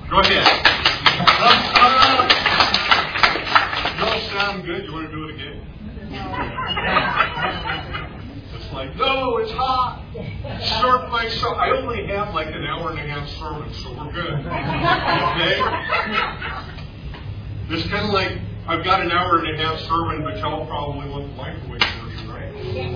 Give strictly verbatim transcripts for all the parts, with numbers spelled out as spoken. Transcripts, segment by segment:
Go ahead. You all sound good. You want to do it again? It's like, no, it's hot. Start my so I only have like an hour and a half sermon, so we're good. Okay? It's kind of like I've got an hour and a half sermon, but y'all probably want the microwave version, right?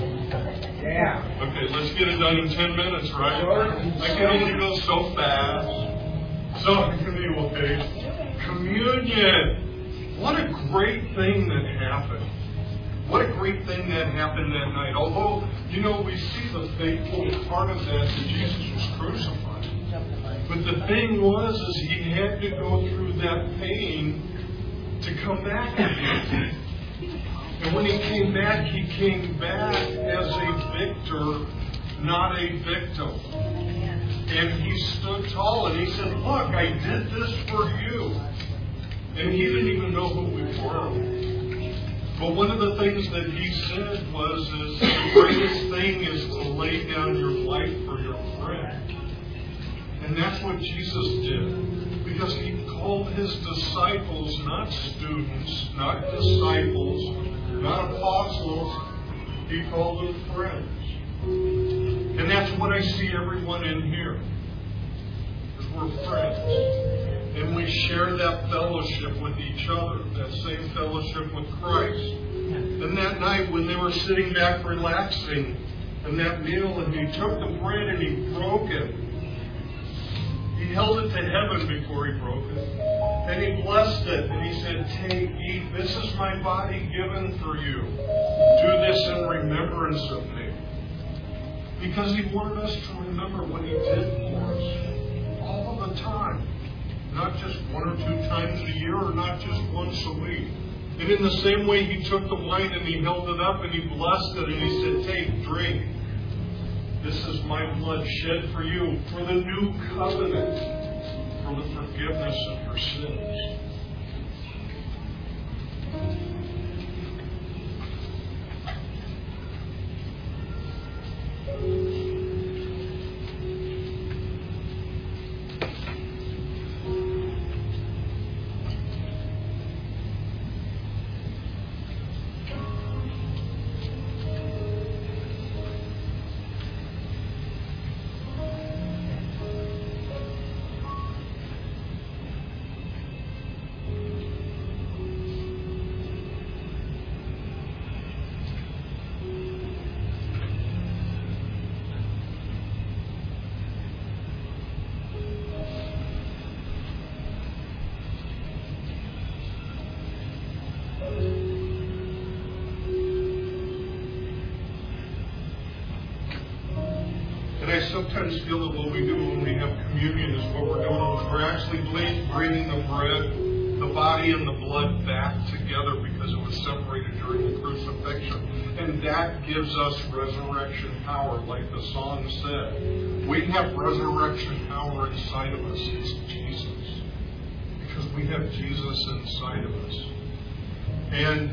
Yeah. Okay, let's get it done in ten minutes, right? I can only go so fast. So, okay. Communion. What a great thing that happened. What a great thing that happened that night. Although, you know, we see the faithful part of that that Jesus was crucified. But the thing was, is he had to go through that pain to come back again. And when he came back, he came back as a victor, not a victim. And he stood tall and he said, look, I did this for you. And he didn't even know who we were. But one of the things that he said was, is the greatest thing is to lay down your life for your friend. And that's what Jesus did. Because he called his disciples not students, not disciples, not apostles. He called them friends. And that's what I see everyone in here. Because we're friends. And we share that fellowship with each other, that same fellowship with Christ. And that night when they were sitting back relaxing in that meal, and he took the bread and he broke it. He held it to heaven before he broke it. And he blessed it. And he said, take, eat. This is my body given for you. Do this in remembrance of me. Because he wanted us to remember what he did for us all the time. Not just one or two times a year or not just once a week. And in the same way, he took the wine and he held it up and he blessed it and he said, take, drink. This is my blood shed for you, for the new covenant, for the forgiveness of your sins. Sometimes feel that what we do when we have communion is what we're doing is we're actually bringing the bread, the body, and the blood back together because it was separated during the crucifixion. And that gives us resurrection power, like the song said. We have resurrection power inside of us. It's Jesus. Because we have Jesus inside of us. And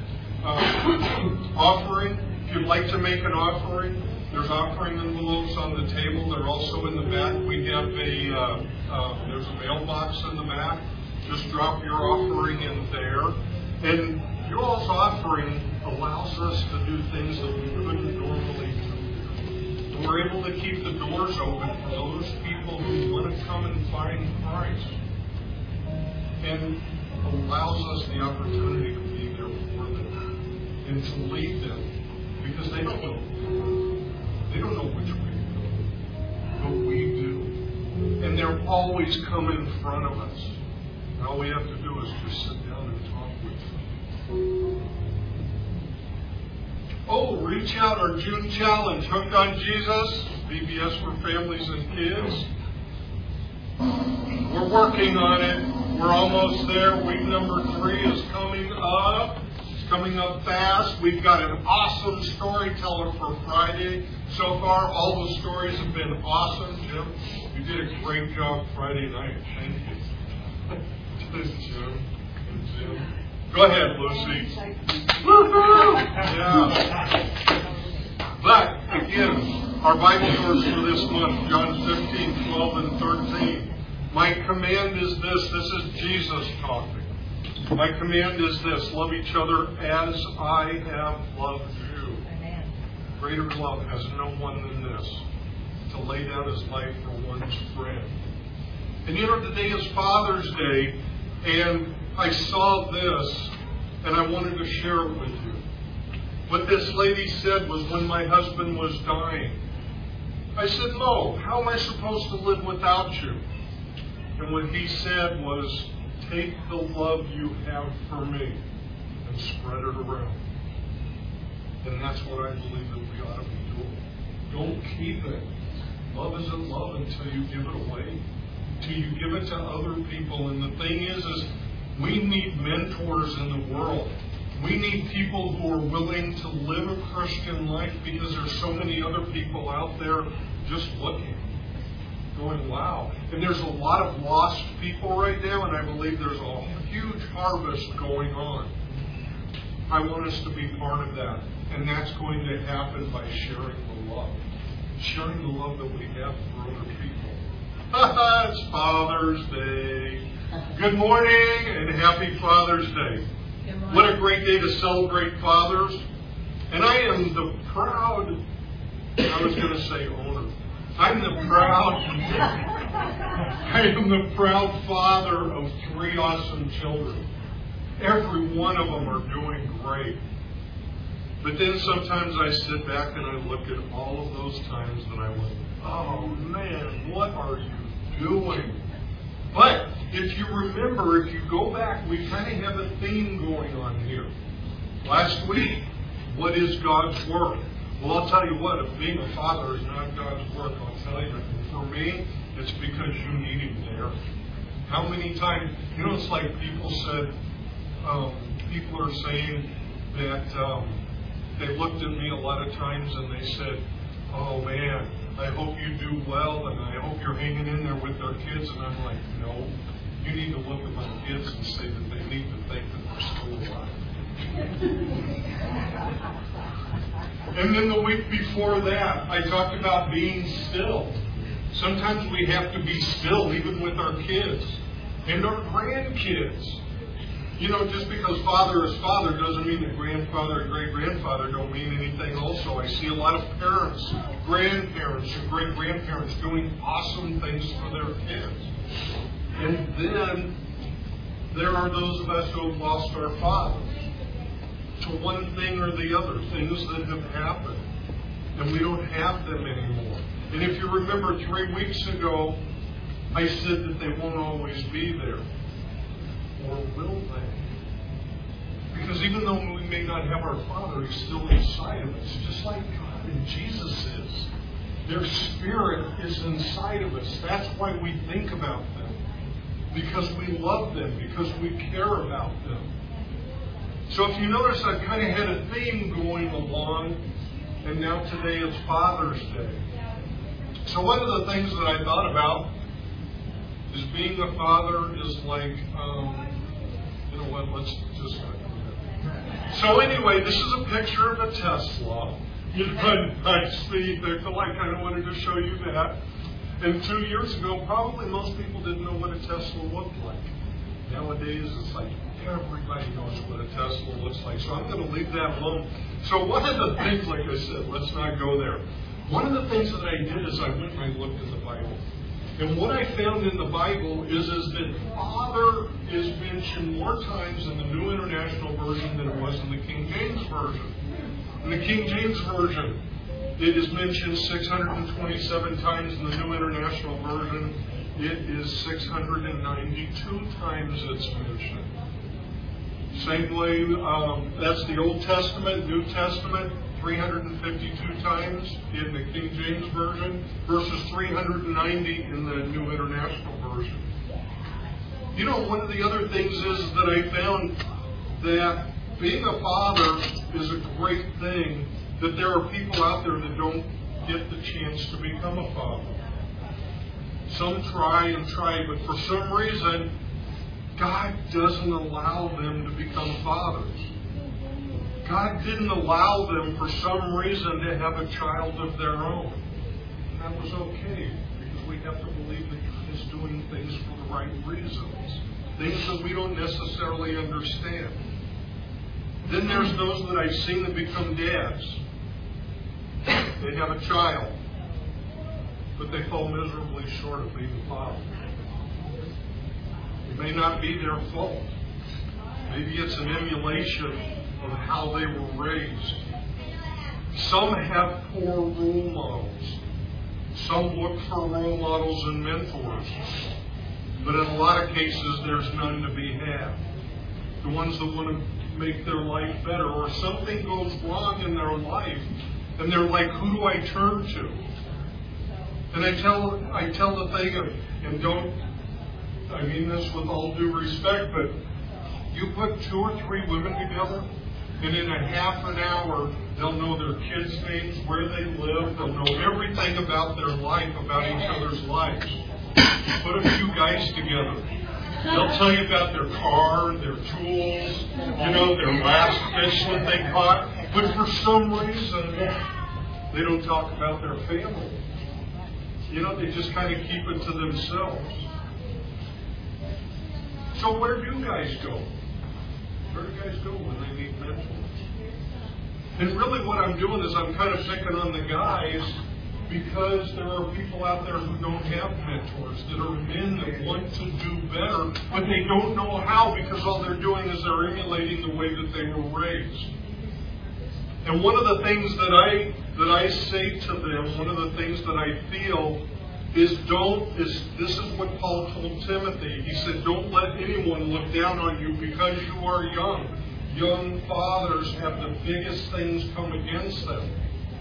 uh, offering, if you'd like to make an offering, there's offering envelopes on the table. They're also in the back. We have a, uh, uh, there's a mailbox in the back. Just drop your offering in there. And your all's offering allows us to do things that we couldn't normally do. And we're able to keep the doors open for those people who want to come and find Christ. And allows us the opportunity to be there for them and to lead them because they don't know. They don't know which way to go, but we do. And they're always come in front of us. And all we have to do is just sit down and talk with them. Oh, reach out, our June challenge, Hooked on Jesus, V B S for families and kids. We're working on it. We're almost there. Week number three is coming up. It's coming up fast. We've got an awesome storyteller for Friday. So far, all the stories have been awesome. Jim, you did a great job Friday night. Thank you. Jim and Jim. Go ahead, Lucy. Woo-hoo! Yeah. But, again, our Bible verse for this month, John fifteen, twelve, and thirteen. My command is this. This is Jesus talking. My command is this. Love each other as I have loved you. Amen. Greater love has no one than this, to lay down his life for one's friend. And you know, today is Father's Day, and I saw this, and I wanted to share it with you. What this lady said was, when my husband was dying, I said, Mo, how am I supposed to live without you? And what he said was, take the love you have for me and spread it around. And that's what I believe that we ought to be doing. Don't keep it. Love isn't love until you give it away, until you give it to other people. And the thing is, is we need mentors in the world. We need people who are willing to live a Christian life, because there's so many other people out there just looking, going, wow. And there's a lot of lost people right now, and I believe there's a huge harvest going on. I want us to be part of that. And that's going to happen by sharing the love. Sharing the love that we have for other people. It's Father's Day. Good morning and happy Father's Day. What a great day to celebrate fathers. And I am the proud, I was going to say owner. I'm the proud, I am the proud father of three awesome children. Every one of them are doing great. But then sometimes I sit back and I look at all of those times and I went, oh man, what are you doing? But if you remember, if you go back, we kind of have a theme going on here. Last week, what is God's work? Well, I'll tell you what, if being a father is not God's work, I'll tell you, for me, it's because you need Him there. How many times, you know, it's like people said, um, people are saying that um, they looked at me a lot of times and they said, oh man, I hope you do well and I hope you're hanging in there with their kids. And I'm like, no, you need to look at my kids and say that they need to think that they're still alive. And then the week before that, I talked about being still. Sometimes we have to be still, even with our kids and our grandkids. You know, just because father is father doesn't mean that grandfather and great-grandfather don't mean anything also. I see a lot of parents, grandparents, and great-grandparents doing awesome things for their kids. And then there are those of us who have lost our fathers to one thing or the other, things that have happened. And we don't have them anymore. And if you remember three weeks ago, I said that they won't always be there. Or will they? Because even though we may not have our Father, He's still inside of us, just like God and Jesus is. Their Spirit is inside of us. That's why we think about them. Because we love them. Because we care about them. So if you notice, I've kind of had a theme going along, and now today is Father's Day. So one of the things that I thought about is being a father is like, um, you know what, let's just not do that. So anyway, this is a picture of a Tesla. You know, I see, I kind of wanted to show you that. And two years ago, probably most people didn't know what a Tesla looked like. Nowadays, it's like everybody knows what a Tesla looks like. So I'm going to leave that alone. So one of the things, like I said, let's not go there. One of the things that I did is I went and I looked in the Bible. And what I found in the Bible is, is that Father is mentioned more times in the New International Version than it was in the King James Version. In the King James Version, it is mentioned six hundred twenty-seven times. In the New International Version, it is six hundred ninety-two times it's mentioned. Same way, um, that's the Old Testament, New Testament, three hundred fifty-two times in the King James Version versus three hundred ninety in the New International Version. You know, one of the other things is that I found that being a father is a great thing, that there are people out there that don't get the chance to become a father. Some try and try, but for some reason, God doesn't allow them to become fathers. God didn't allow them for some reason to have a child of their own. And that was okay, because we have to believe that God is sometimes doing things for the right reasons, things that we don't necessarily understand. Then there's those that I've seen that become dads. They have a child, but they fall miserably short of being a father. It may not be their fault. Maybe it's an emulation of how they were raised. Some have poor role models. Some look for role models and mentors. But in a lot of cases, there's none to be had. The ones that want to make their life better, or something goes wrong in their life, and they're like, who do I turn to? And I tell I tell the thing, and don't, I mean this with all due respect, but you put two or three women together, and in a half an hour, they'll know their kids' names, where they live, they'll know everything about their life, about each other's lives. Put a few guys together. They'll tell you about their car, their tools, you know, their last fish that they caught. But for some reason, they don't talk about their family. You know, they just kind of keep it to themselves. So where do guys go? Where do guys go when they need mentors? And really what I'm doing is I'm kind of picking on the guys because there are people out there who don't have mentors, that are men that want to do better, but they don't know how because all they're doing is they're emulating the way that they were raised. And one of the things that I that I say to them, one of the things that I feel is don't is this is what Paul told Timothy. He said, don't let anyone look down on you because you are young. Young fathers have the biggest things come against them.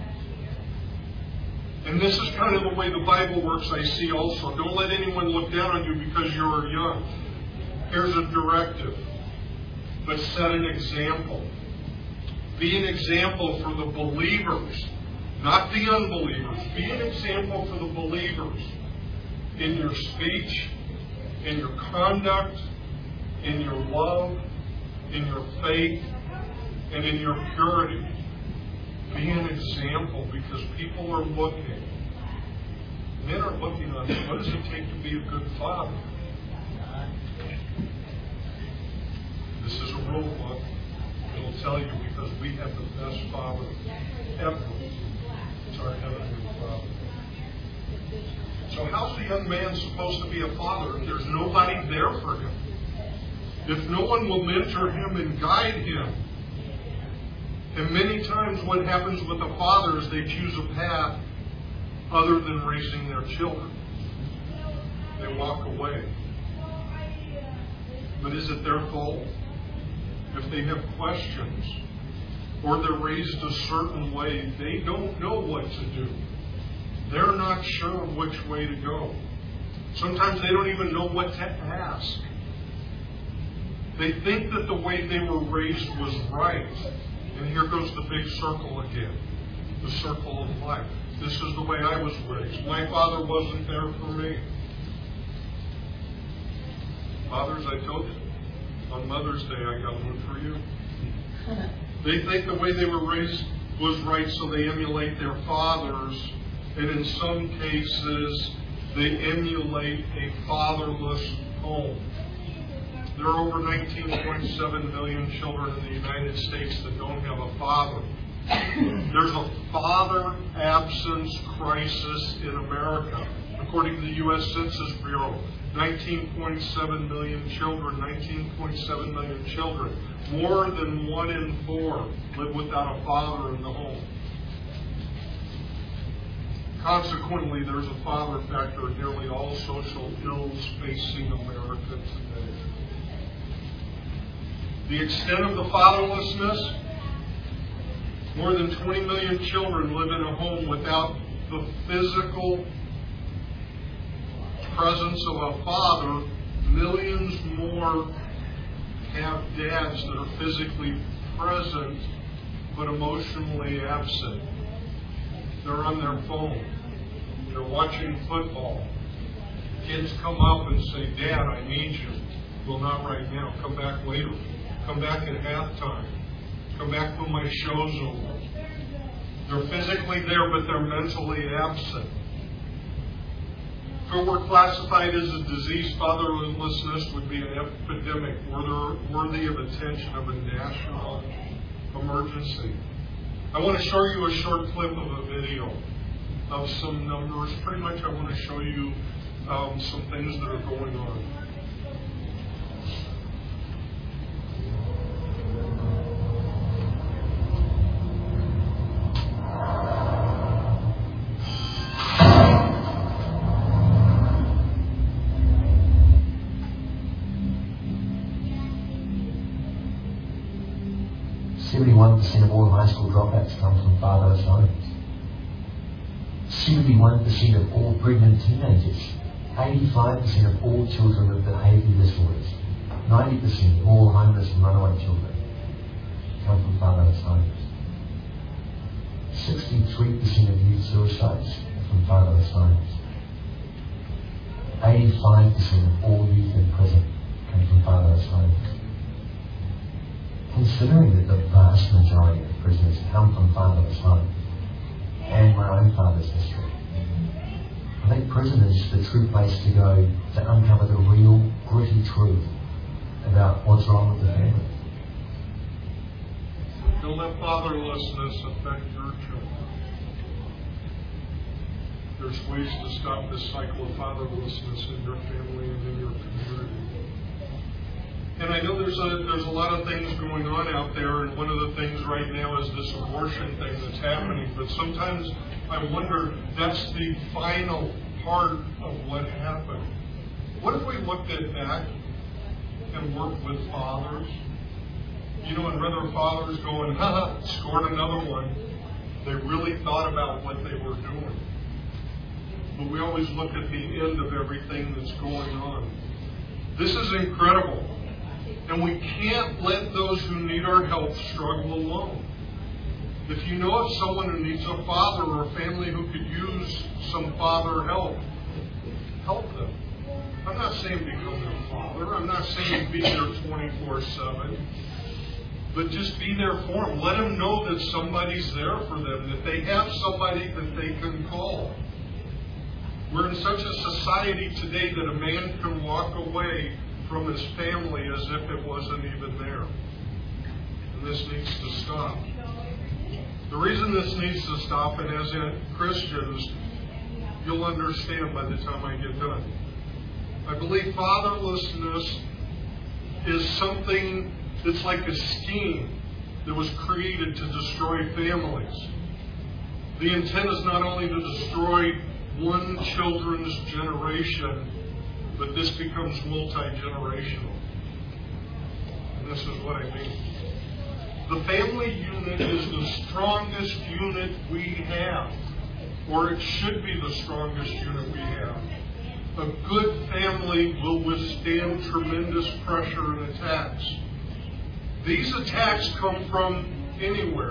And this is kind of the way the Bible works, I see also. Don't let anyone look down on you because you are young. Here's a directive. But set an example. Be an example for the believers, not the unbelievers. Be an example for the believers in your speech, in your conduct, in your love, in your faith, and in your purity. Be an example because people are looking. Men are looking on you. What does it take to be a good father? This is a rule book. It'll tell you because we have the best father ever. It's our Heavenly Father. So how's the young man supposed to be a father if there's nobody there for him? If no one will mentor him and guide him? And many times what happens with a father is they choose a path other than raising their children. They walk away. But is it their fault? If they have questions or they're raised a certain way, they don't know what to do. They're not sure which way to go. Sometimes they don't even know what to ask. They think that the way they were raised was right. And here goes the big circle again. The circle of life. This is the way I was raised. My father wasn't there for me. Fathers, I told you, on Mother's Day I got one for you. They think the way they were raised was right, so they emulate their fathers. And in some cases, they emulate a fatherless home. There are over nineteen point seven million children in the United States that don't have a father. There's a father absence crisis in America. According to the U S Census Bureau, nineteen point seven million children, nineteen point seven million children, more than one in four live without a father in the home. Consequently, there's a father factor in nearly all social ills facing America today. The extent of the fatherlessness, more than twenty million children live in a home without the physical presence of a father. Millions more have dads that are physically present but emotionally absent. They're on their phone. They're watching football. Kids come up and say, Dad, I need you. Well, not right now. Come back later. Come back at halftime. Come back when my show's over. They're physically there, but they're mentally absent. If it were classified as a disease, fatherlessness would be an epidemic worthy of attention of a national emergency. I want to show you a short clip of a video of some numbers. Pretty much I want to show you um, some things that are going on. seventy-one percent of all high school dropouts come from fatherless homes. seventy-one percent of all pregnant teenagers. eighty-five percent of all children with behaviour disorders. ninety percent of all homeless and runaway children come from fatherless homes. sixty-three percent of youth suicides are from fatherless homes. eighty-five percent of all youth in prison come from fatherless homes. Considering that the vast majority of prisoners come from fatherless homes, and my own father's history, I think prison is the true place to go to uncover the real, gritty truth about what's wrong with the family. Don't let fatherlessness affect your children. There's ways to stop this cycle of fatherlessness in your family and in your community. And I know there's a there's a lot of things going on out there, and one of the things right now is this abortion thing that's happening. But sometimes I wonder, that's the final part of what happened. What if we looked at that and worked with fathers? You know, and rather fathers going, ha ha, scored another one. They really thought about what they were doing. But we always look at the end of everything that's going on. This is incredible. And we can't let those who need our help struggle alone. If you know of someone who needs a father or a family who could use some father help, help them. I'm not saying become their father. I'm not saying be there twenty-four seven. But just be there for them. Let them know that somebody's there for them, that they have somebody that they can call. We're in such a society today that a man can walk away from his family as if it wasn't even there. And this needs to stop. The reason this needs to stop, and as in Christians, you'll understand by the time I get done. I believe fatherlessness is something that's like a scheme that was created to destroy families. The intent is not only to destroy one children's generation, but this becomes multi-generational. And this is what I mean. The family unit is the strongest unit we have, or it should be the strongest unit we have. A good family will withstand tremendous pressure and attacks. These attacks come from anywhere.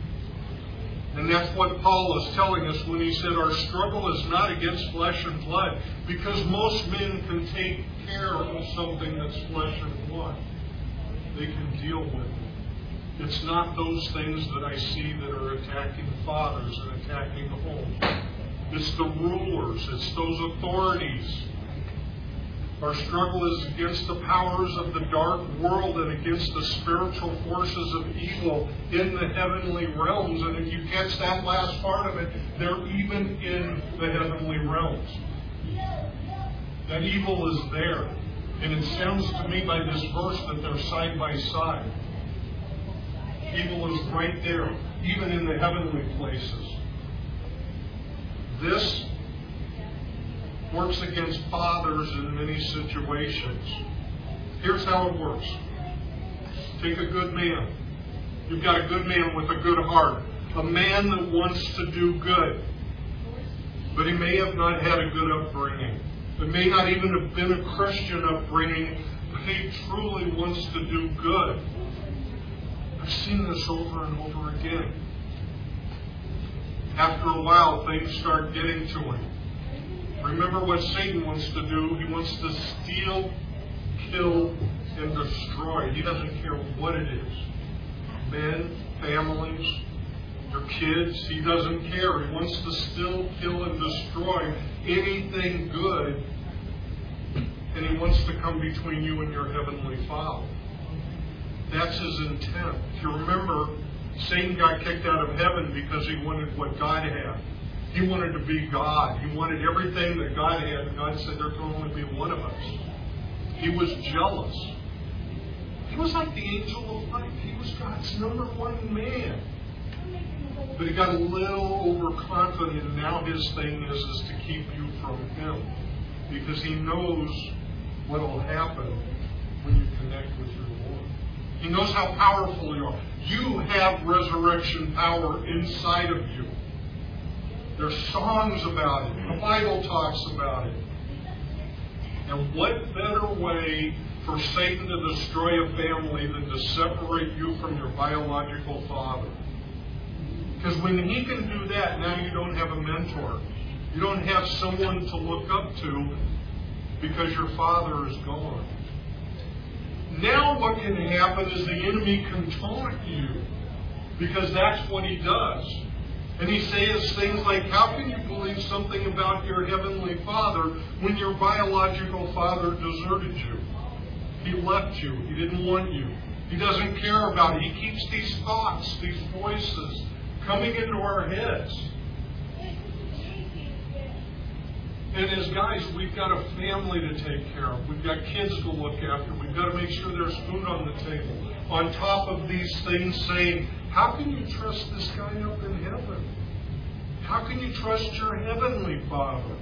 And that's what Paul is telling us when he said our struggle is not against flesh and blood, because most men can take care of something that's flesh and blood. They can deal with it. It's not those things that I see that are attacking fathers and attacking the home. It's the rulers. It's those authorities. Our struggle is against the powers of the dark world and against the spiritual forces of evil in the heavenly realms. And if you catch that last part of it, they're even in the heavenly realms. That evil is there. And it sounds to me by this verse that they're side by side. Evil is right there, even in the heavenly places. This works against fathers in many situations. Here's how it works. Take a good man. You've got a good man with a good heart. A man that wants to do good. But he may have not had a good upbringing. It may not even have been a Christian upbringing, but he truly wants to do good. I've seen this over and over again. After a while, things start getting to him. Remember what Satan wants to do. He wants to steal, kill, and destroy. He doesn't care what it is. Men, families, your kids, he doesn't care. He wants to steal, kill, and destroy. anything good, and he wants to come between you and your heavenly Father. That's his intent. If you remember, Satan got kicked out of heaven because he wanted what God had. He wanted to be God. He wanted everything that God had, and God said there can only be one of us. He was jealous. He was like the angel of light. He was God's number one man. But he got a little overconfident, and now his thing is, is to keep you from him. Because he knows what will happen when you connect with your Lord. He knows how powerful you are. You have resurrection power inside of you. There's songs about it. The Bible talks about it. And what better way for Satan to destroy a family than to separate you from your biological father? Because when he can do that, now you don't have a mentor. You don't have someone to look up to because your father is gone. Now what can happen is the enemy can taunt you, because that's what he does. And he says things like, how can you believe something about your heavenly Father when your biological father deserted you? He left you. He didn't want you. He doesn't care about it. He keeps these thoughts, these voices coming into our heads. And as guys, we've got a family to take care of. We've got kids to look after. We've got to make sure there's food on the table. On top of these things, saying, how can you trust this guy up in heaven? How can you trust your heavenly Father?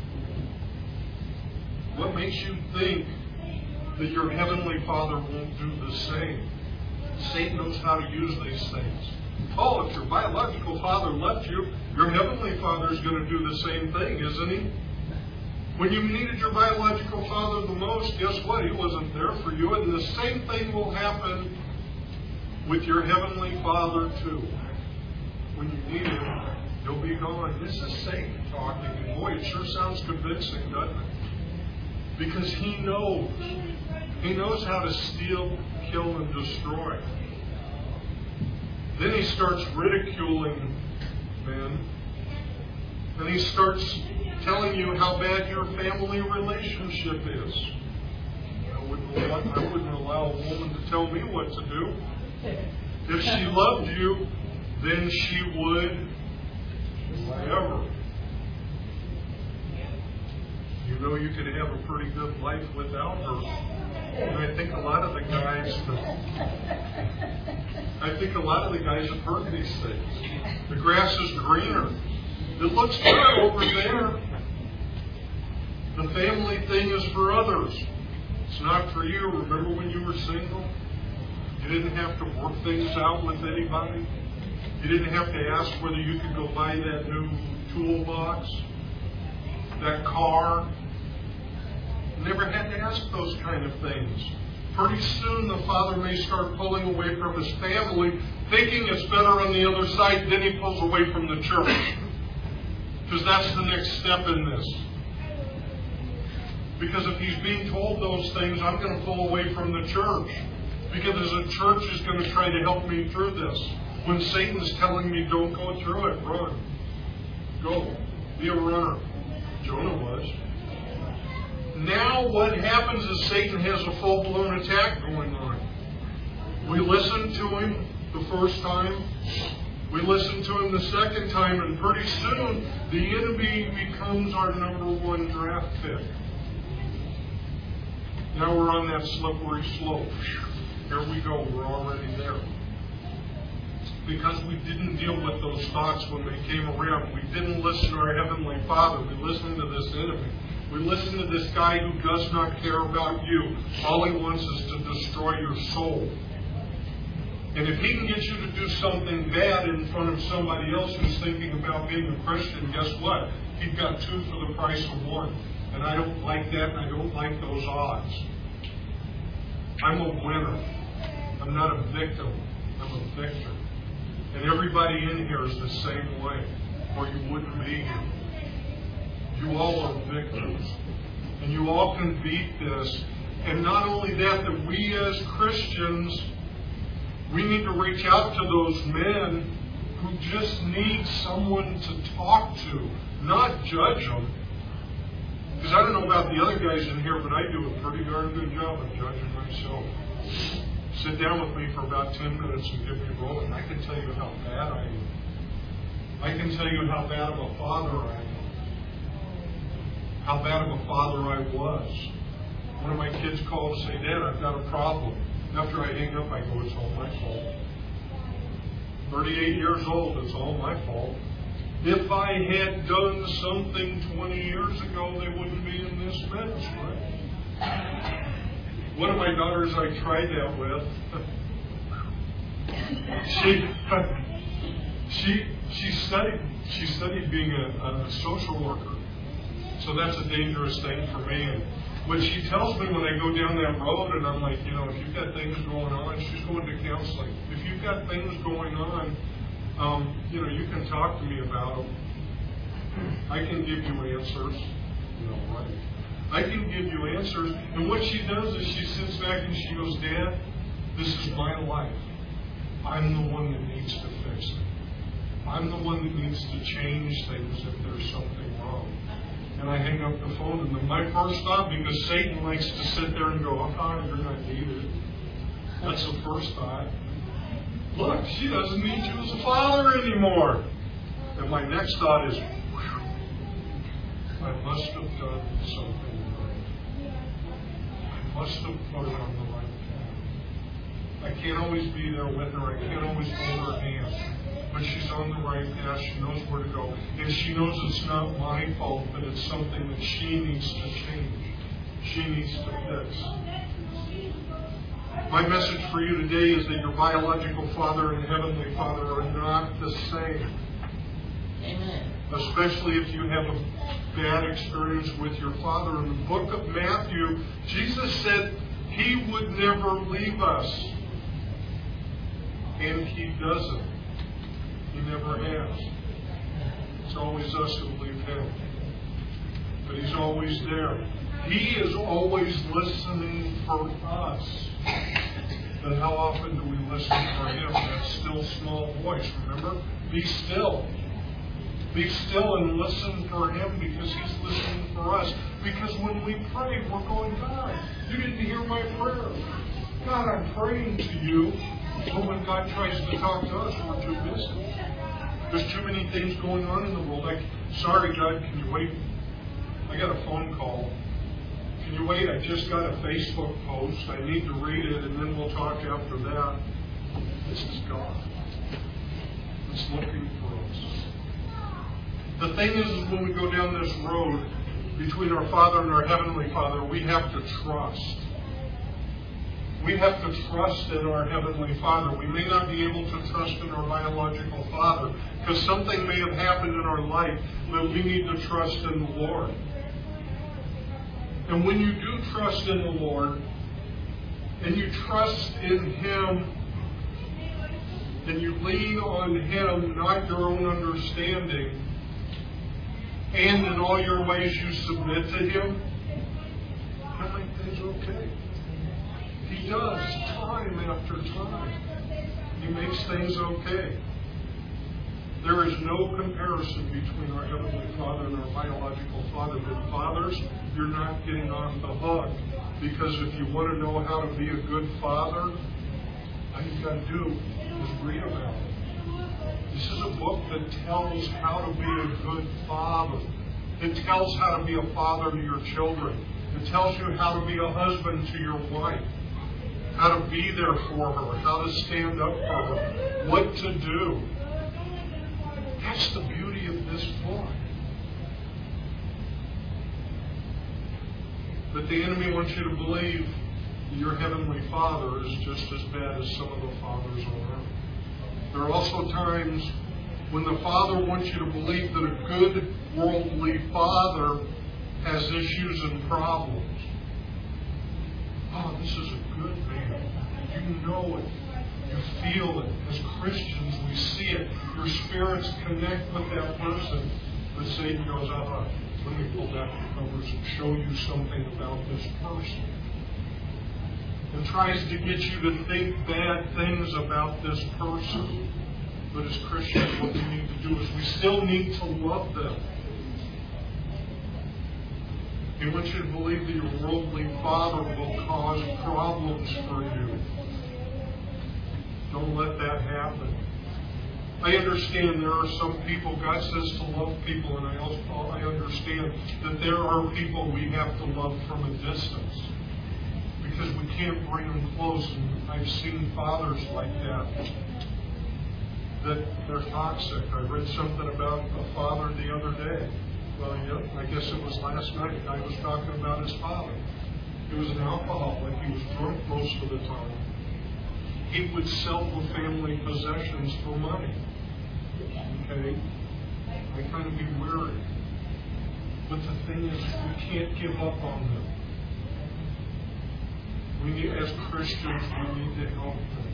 What makes you think that your heavenly Father won't do the same? Satan knows how to use these things. Oh, if your biological father left you, your heavenly Father is going to do the same thing, isn't he? When you needed your biological father the most, guess what? He wasn't there for you. And the same thing will happen with your heavenly Father too. When you need him, he'll be gone. This is Satan talking. And boy, it sure sounds convincing, doesn't it? Because he knows. He knows how to steal, kill, and destroy. Then he starts ridiculing men. And he starts telling you how bad your family relationship is. I wouldn't, I wouldn't allow a woman to tell me what to do. If she loved you, then she would whatever. You know you could have a pretty good life without her. And I think a lot of the guys I think a lot of the guys have heard these things. The grass is greener. It looks good over there. The family thing is for others. It's not for you. Remember when you were single? You didn't have to work things out with anybody. You didn't have to ask whether you could go buy that new toolbox, that car. You never had to ask those kind of things. Pretty soon the father may start pulling away from his family, thinking it's better on the other side. Then he pulls away from the church. Because that's the next step in this. Because if he's being told those things, I'm going to pull away from the church. Because the church is going to try to help me through this. When Satan's telling me, don't go through it, run. Go. Be a runner. Jonah was. Now what happens is Satan has a full-blown attack going on. We listen to him the first time. We listen to him the second time. And pretty soon, the enemy becomes our number one draft pick. Now we're on that slippery slope. Here we go. We're already there. Because we didn't deal with those thoughts when they came around. We didn't listen to our Heavenly Father. We listened to this enemy. We listened to this guy who does not care about you. All he wants is to destroy your soul. And if he can get you to do something bad in front of somebody else who's thinking about being a Christian, guess what? He's got two for the price of one. And I don't like that, and I don't like those odds. I'm a winner. I'm not a victim. I'm a victor. And everybody in here is the same way, or you wouldn't be here. You all are victims. And you all can beat this. And not only that, that we as Christians, we need to reach out to those men who just need someone to talk to. Not judge them, Because I don't know about the other guys in here, but I do a pretty darn good job of judging myself. Sit down with me for about ten minutes and give me a roll, and I can tell you how bad I am. I can tell you how bad of a father I am. How bad of a father I was. One of my kids called and say, Dad, I've got a problem. After I hang up, I go, it's all my fault. thirty-eight years old, it's all my fault. If I had done something twenty years ago, they wouldn't be in this mess, right? One of my daughters I tried that with, she, she, she studied, she studied being a, a social worker. So that's a dangerous thing for me. And when she tells me when I go down that road, and I'm like, you know, if you've got things going on, she's going to counseling. If you've got things going on, um, you know, you can talk to me about them. I can give you answers. You know, right? I can give you answers. And what she does is she sits back and she goes, Dad, this is my life. I'm the one that needs to fix it. I'm the one that needs to change things if there's something wrong. And I hang up the phone, and then my first thought, because Satan likes to sit there and go, oh, you're not needed. That's the first thought. Look, she doesn't need you as a father anymore. And my next thought is, I must have done something right. I must have put her on the right path. I can't always be there with her. I can't always hold her hand. But she's on the right path. She knows where to go. And she knows it's not my fault, but it's something that she needs to change. She needs to fix. My message for you today is that your biological father and heavenly father are not the same. Amen. Especially if you have a bad experience with your father. In the book of Matthew, Jesus said He would never leave us. And He doesn't. He never has. It's always us who leave Him. But He's always there. He is always listening for us. But how often do we listen for Him? That still small voice, remember? Be still. Be still and listen for Him because He's listening for us. Because when we pray, we're going, God, you didn't hear my prayer. God, I'm praying to you. But when God tries to talk to us, we're too busy. There's too many things going on in the world. Like, sorry, God, can you wait? I got a phone call. Can you wait? I just got a Facebook post. I need to read it, and then we'll talk after that. This is God. It's looking for us. The thing is, is when we go down this road between our Father and our Heavenly Father, we have to trust. We have to trust in our Heavenly Father. We may not be able to trust in our biological father because something may have happened in our life, but we need to trust in the Lord. And when you do trust in the Lord, and you trust in Him, and you lean on Him, not your own understanding, and in all your ways you submit to Him, He'll make things okay. He does, time after time. He makes things okay. There is no comparison between our Heavenly Father and our biological father. But fathers, you're not getting off the hook. Because if you want to know how to be a good father, all you've got to do is read about it. This is a book that tells how to be a good father. It tells how to be a father to your children. It tells you how to be a husband to your wife. How to be there for her. How to stand up for her. What to do. That's the beauty of this book. But the enemy wants you to believe your Heavenly Father is just as bad as some of the fathers on earth. There are also times when the Father wants you to believe that a good worldly father has issues and problems. Oh, this is a good man. You know it. You feel it. As Christians, we see it. Your spirits connect with that person. But Satan goes, ah, let me pull back the covers and show you something about this person. And tries to get you to think bad things about this person. But as Christians, what we need to do is we still need to love them. He wants you to believe that your worldly father will cause problems for you. Don't let that happen. I understand there are some people, God says to love people, and I also I understand that there are people we have to love from a distance because we can't bring them close. And I've seen fathers like that, that they're toxic. I read something about a father the other day. Well, yeah, I guess it was last night. I was talking about his father. He was an alcoholic. He was drunk most of the time. He would sell the family possessions for money. Okay? I kind of be weary. But the thing is, we can't give up on them. We need, as Christians, we need to help them.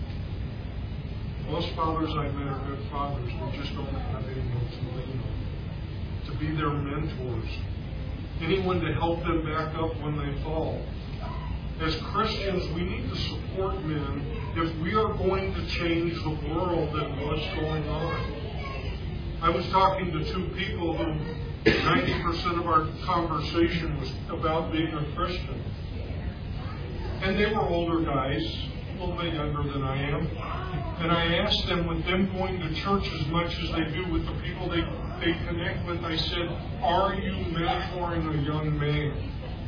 Most fathers I met are good fathers. They just don't have anyone to lean on, to be their mentors, anyone to help them back up when they fall. As Christians, we need to support men if we are going to change the world and what's going on. I was talking to two people who ninety percent of our conversation was about being a Christian. And they were older guys, a little bit younger than I am. And I asked them, with them going to church as much as they do with the people they, they connect with, I said, are you mentoring a young man?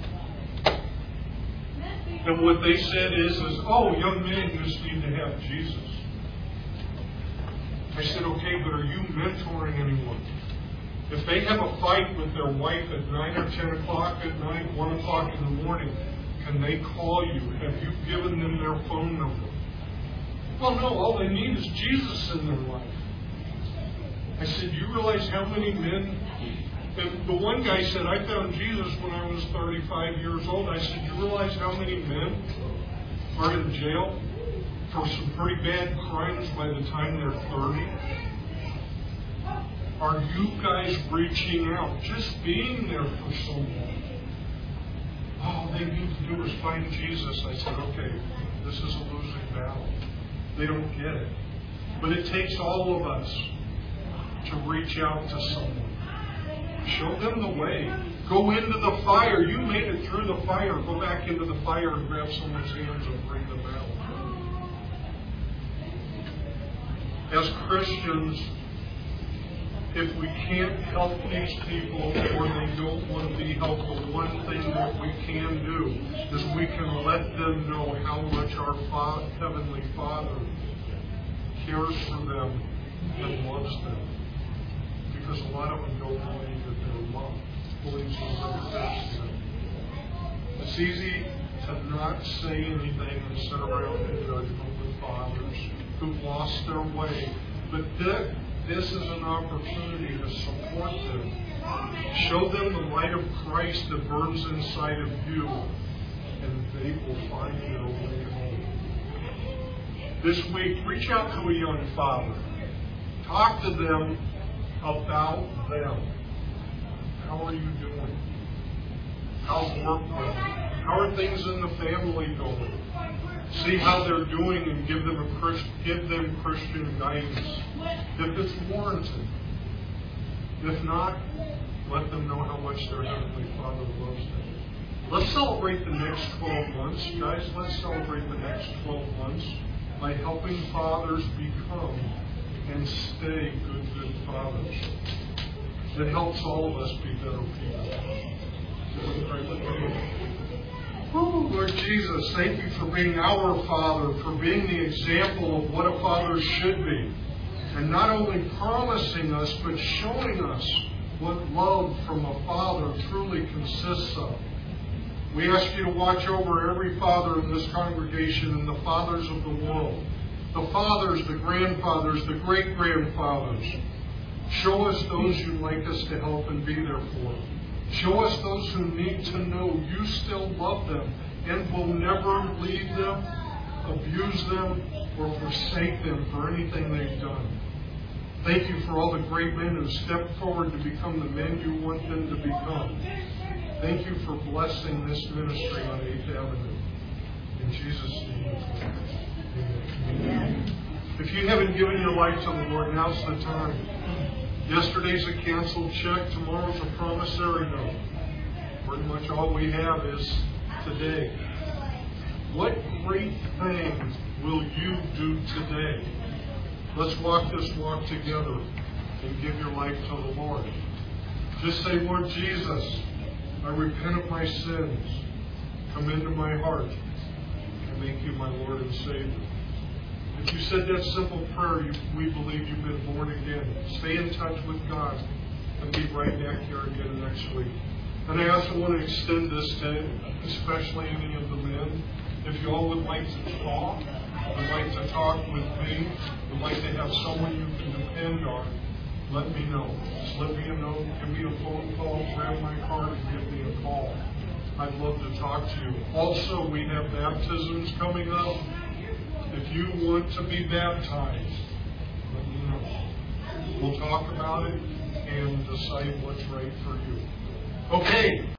And what they said is, is, oh, young men just need to have Jesus. I said, okay, but are you mentoring anyone? If they have a fight with their wife at nine or ten o'clock at night, one o'clock in the morning, can they call you? Have you given them their phone number? Well, no, all they need is Jesus in their life. I said, do you realize how many men... And the one guy said, I found Jesus when I was thirty-five years old. I said, you realize how many men are in jail for some pretty bad crimes by the time they're thirty? Are you guys reaching out? Just being there for someone. All they need to do is find Jesus. I said, okay, this is a losing battle. They don't get it. But it takes all of us to reach out to someone. Show them the way. Go into the fire. You made it through the fire. Go back into the fire and grab someone's hands and bring them out. As Christians, if we can't help these people or they don't want to be helped, the one thing that we can do is we can let them know how much our Father, Heavenly Father cares for them and loves them. Because a lot of them don't believe that they're loved. Believe somebody cares for them. It's easy to not say anything and sit around in judgment with fathers who've lost their way. But this, this is an opportunity to support them. Show them the light of Christ that burns inside of you, and they will find their way home. This week, reach out to a young father. Talk to them about them. How are you doing? How's work going? How are things in the family going? See how they're doing and give them a Christ, give them Christian guidance if it's warranted. If not, let them know how much their Heavenly Father loves them. Let's celebrate the next twelve months, guys. Let's celebrate the next twelve months by helping fathers become and stay good, good fathers. It helps all of us be better people. Oh, Lord Jesus, thank you for being our Father, for being the example of what a father should be. And not only promising us, but showing us what love from a father truly consists of. We ask you to watch over every father in this congregation and the fathers of the world. The fathers, the grandfathers, the great-grandfathers. Show us those you'd like us to help and be there for. Show us those who need to know you still love them and will never leave them, abuse them, or forsake them for anything they've done. Thank you for all the great men who stepped forward to become the men you want them to become. Thank you for blessing this ministry on eighth Avenue. In Jesus' name. Amen. If you haven't given your life to the Lord, now's the time. Yesterday's a canceled check. Tomorrow's a promissory note. Pretty much all we have is today. What great thing will you do today? Let's walk this walk together and give your life to the Lord. Just say, Lord Jesus, I repent of my sins. Come into my heart and make you my Lord and Savior. If you said that simple prayer, you, we believe you've been born again. Stay in touch with God and be right back here again next week. And I also want to extend this to especially any of the men. If you all would like to talk, would like to talk with me, would like to have someone you can depend on, let me know. Slip me a note, give me a phone call, grab my card, and give me a call. I'd love to talk to you. Also, we have baptisms coming up. If you want to be baptized, let me know. We'll talk about it and decide what's right for you. Okay.